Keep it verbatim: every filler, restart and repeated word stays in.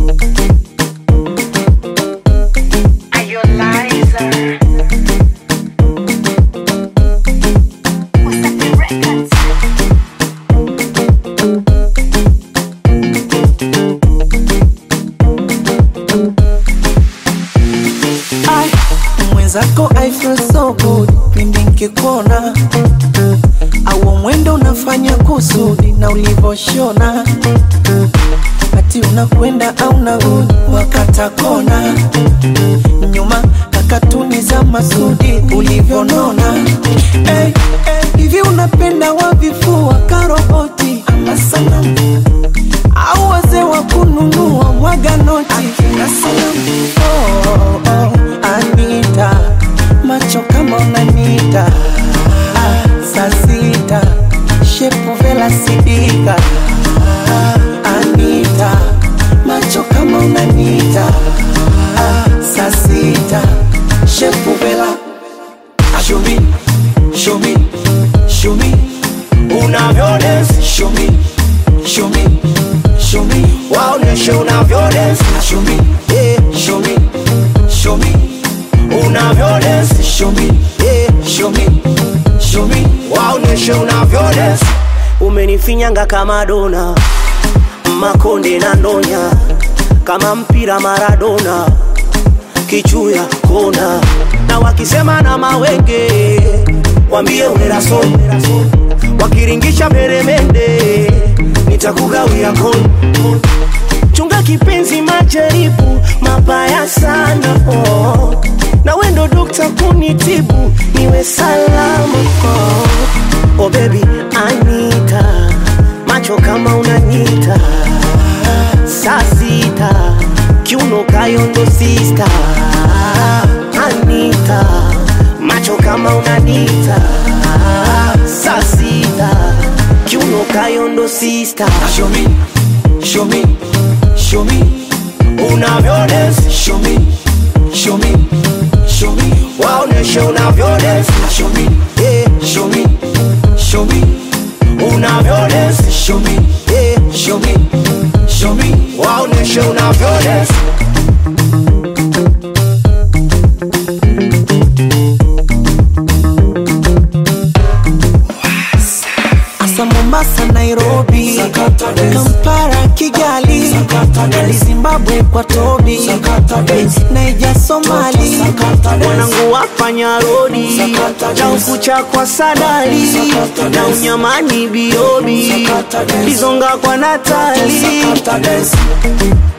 Zako I feel so good pindi nikikuona, au mwendo unafanya kusudi na ulivoshona, ati unakwenda au narudi wakata kona, nyuma kakatuni za Masudi ulivonona. Hey, hey, hivi unapenda wavifua karoboti ama sanamu, au wazee wa kununua mwaga noti akina salamu? Oh, oh, Anita, macho kama unanita, ah, saa sita, shepu vela sidika. ah, Anita, macho kama unanita, ah, saa sita, shepu vela. Show me, show me, show me, unavyo dance. Show me, show me, show me, waoneshe unavyo dance. Show me, yeah, show me, show me, unavyo dance. Show me, yeah, show me, show me, waoneshe unavyo dance. Umenifinyanga kama dona, makonde na ndonya, kama mpira Maradona, kichuya kona. Na wakisema na mawenge, wambie uneraso, wakiringisha meremende, nitakugawia kon. Chunga kipenzi majaribu, mabaya sana oh. Na wendo dokta kunitibu, niwe salama oh. Oh baby Anita, macho kama unanita, saa sita, kiuno kayondo sister. Anita, macho kama unanita, saa sita, kiuno kayondo sister. Show me, show me, show me, unavyo dance. Show me, show me, show me, waoneshe unavyo dance. Show me, yeah, show me, show me, unavyo dance. Show me, yeah, show me, show me, waoneshe unavyo dance. Mombasa, Nairobi, Kampala, Kigali, Zimbabwe kwa Tobi, Naija, Somali, wanangu wafanya rodi, na ukucha kwa Sadali, na unyamani Biobi, Bizonga kwa Natali.